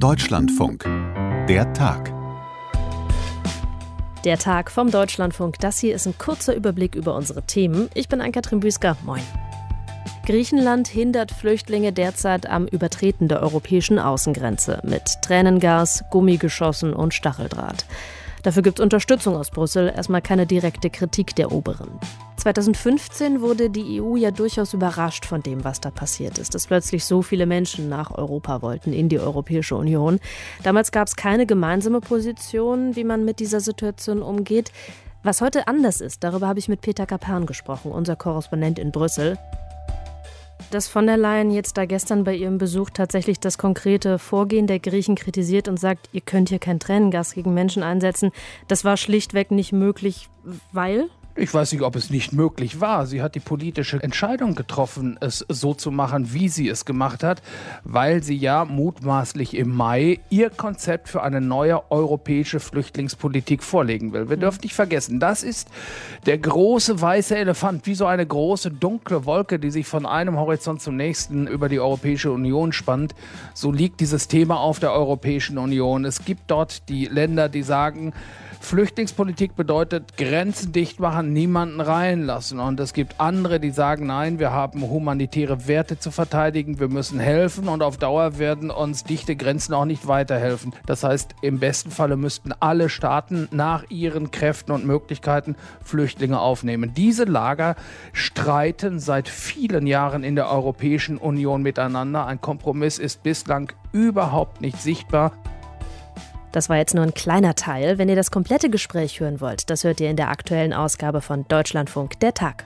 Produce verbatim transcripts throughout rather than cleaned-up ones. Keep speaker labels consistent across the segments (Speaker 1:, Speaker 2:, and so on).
Speaker 1: Deutschlandfunk. Der Tag.
Speaker 2: Der Tag vom Deutschlandfunk. Das hier ist ein kurzer Überblick über unsere Themen. Ich bin Ann-Kathrin Büsker. Moin. Griechenland hindert Flüchtlinge derzeit am Übertreten der europäischen Außengrenze mit Tränengas, Gummigeschossen und Stacheldraht. Dafür gibt es Unterstützung aus Brüssel, erstmal keine direkte Kritik der Oberen. zweitausendfünfzehn wurde die E U ja durchaus überrascht von dem, was da passiert ist, dass plötzlich so viele Menschen nach Europa wollten, in die Europäische Union. Damals gab es keine gemeinsame Position, wie man mit dieser Situation umgeht. Was heute anders ist, darüber habe ich mit Peter Kapern gesprochen, unser Korrespondent in Brüssel. Dass von der Leyen jetzt da gestern bei ihrem Besuch tatsächlich das konkrete Vorgehen der Griechen kritisiert und sagt, ihr könnt hier kein Tränengas gegen Menschen einsetzen, das war schlichtweg nicht möglich, weil...
Speaker 3: Ich weiß nicht, ob es nicht möglich war. Sie hat die politische Entscheidung getroffen, es so zu machen, wie sie es gemacht hat, weil sie ja mutmaßlich im Mai ihr Konzept für eine neue europäische Flüchtlingspolitik vorlegen will. Wir dürfen nicht vergessen, das ist der große weiße Elefant, wie so eine große dunkle Wolke, die sich von einem Horizont zum nächsten über die Europäische Union spannt. So liegt dieses Thema auf der Europäischen Union. Es gibt dort die Länder, die sagen, Flüchtlingspolitik bedeutet Grenzen dicht machen, niemanden reinlassen. Und es gibt andere, die sagen, nein, wir haben humanitäre Werte zu verteidigen, wir müssen helfen und auf Dauer werden uns dichte Grenzen auch nicht weiterhelfen. Das heißt, im besten Falle müssten alle Staaten nach ihren Kräften und Möglichkeiten Flüchtlinge aufnehmen. Diese Lager streiten seit vielen Jahren in der Europäischen Union miteinander. Ein Kompromiss ist bislang überhaupt nicht sichtbar.
Speaker 2: Das war jetzt nur ein kleiner Teil. Wenn ihr das komplette Gespräch hören wollt, das hört ihr in der aktuellen Ausgabe von Deutschlandfunk, der Tag.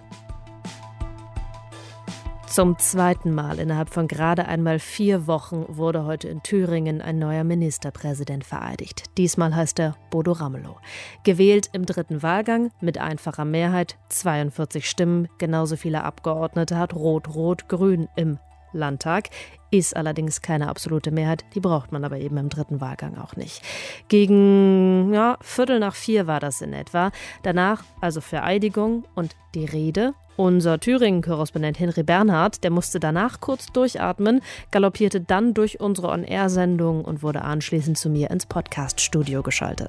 Speaker 2: Zum zweiten Mal innerhalb von gerade einmal vier Wochen wurde heute in Thüringen ein neuer Ministerpräsident vereidigt. Diesmal heißt er Bodo Ramelow. Gewählt im dritten Wahlgang mit einfacher Mehrheit, zweiundvierzig Stimmen, genauso viele Abgeordnete hat Rot-Rot-Grün im Landtag. Ist allerdings keine absolute Mehrheit, die braucht man aber eben im dritten Wahlgang auch nicht. Gegen ja, Viertel nach vier war das in etwa. Danach also Vereidigung und die Rede. Unser Thüringen-Korrespondent Henry Bernhard, der musste danach kurz durchatmen, galoppierte dann durch unsere On-Air-Sendung und wurde anschließend zu mir ins Podcast-Studio geschaltet.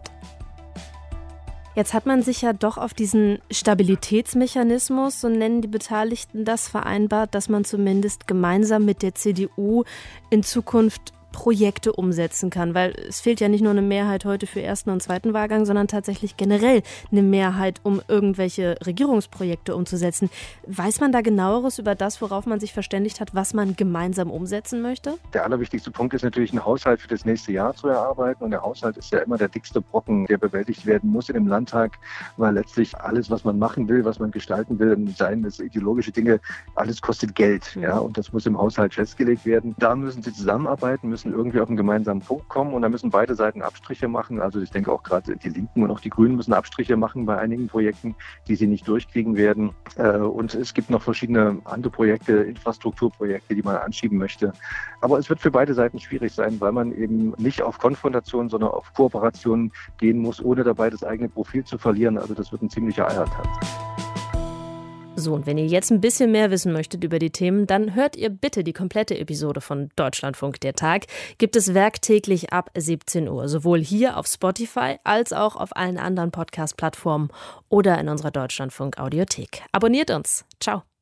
Speaker 2: Jetzt hat man sich ja doch auf diesen Stabilitätsmechanismus, so nennen die Beteiligten das, vereinbart, dass man zumindest gemeinsam mit der C D U in Zukunft Projekte umsetzen kann, weil es fehlt ja nicht nur eine Mehrheit heute für ersten und zweiten Wahlgang, sondern tatsächlich generell eine Mehrheit, um irgendwelche Regierungsprojekte umzusetzen. Weiß man da Genaueres über das, worauf man sich verständigt hat, was man gemeinsam umsetzen möchte?
Speaker 4: Der allerwichtigste Punkt ist natürlich, einen Haushalt für das nächste Jahr zu erarbeiten. Und der Haushalt ist ja immer der dickste Brocken, der bewältigt werden muss in dem Landtag, weil letztlich alles, was man machen will, was man gestalten will, seien es ideologische Dinge, alles kostet Geld. Ja? Und das muss im Haushalt festgelegt werden. Da müssen sie zusammenarbeiten, müssen irgendwie auf einen gemeinsamen Punkt kommen und da müssen beide Seiten Abstriche machen. Also ich denke auch gerade die Linken und auch die Grünen müssen Abstriche machen bei einigen Projekten, die sie nicht durchkriegen werden. Und es gibt noch verschiedene andere Projekte, Infrastrukturprojekte, die man anschieben möchte. Aber es wird für beide Seiten schwierig sein, weil man eben nicht auf Konfrontation, sondern auf Kooperation gehen muss, ohne dabei das eigene Profil zu verlieren. Also das wird ein ziemlicher Eiertanz.
Speaker 2: So, und wenn ihr jetzt ein bisschen mehr wissen möchtet über die Themen, dann hört ihr bitte die komplette Episode von Deutschlandfunk der Tag. Gibt es werktäglich ab siebzehn Uhr, sowohl hier auf Spotify als auch auf allen anderen Podcast-Plattformen oder in unserer Deutschlandfunk-Audiothek. Abonniert uns. Ciao.